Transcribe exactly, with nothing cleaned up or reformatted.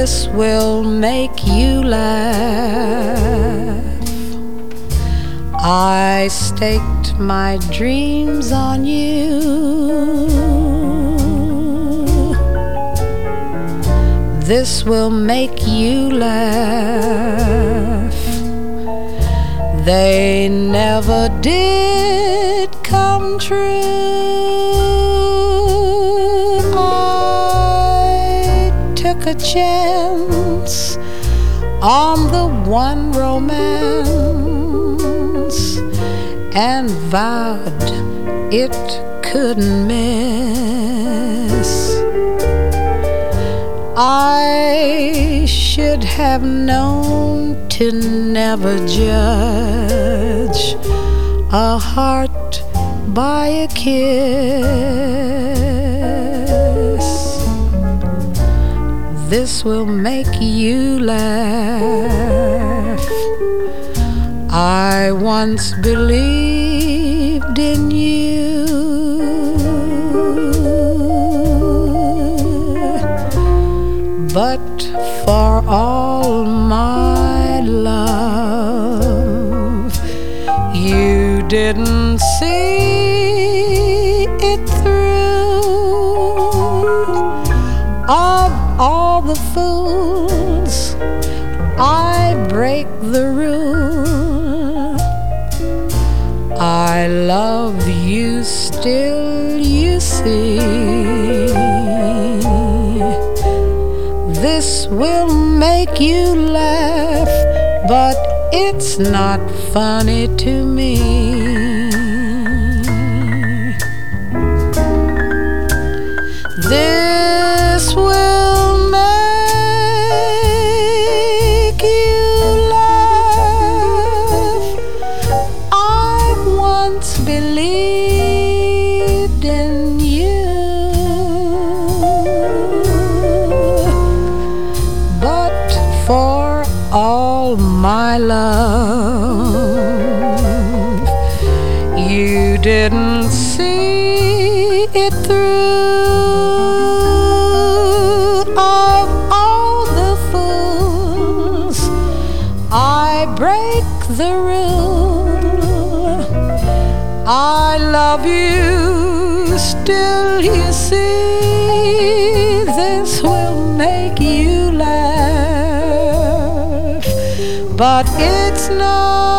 this will make you laugh. I staked my dreams on you. This will make you laugh. They never did come true. I took a chance on the one romance and vowed it couldn't miss. I should have known to never judge a heart by a kiss. This will make you laugh. I once believed in you, but for all my love, you didn't see it through. Of all the fools, I break the rule. I love you still, you see. This will make you laugh, but it's not funny to me. This will make you laugh. I once believed in you, but for all my love, you didn't see it through. Of all the fools, I break the rule. I love you still, you see. This will make you laugh, but it's not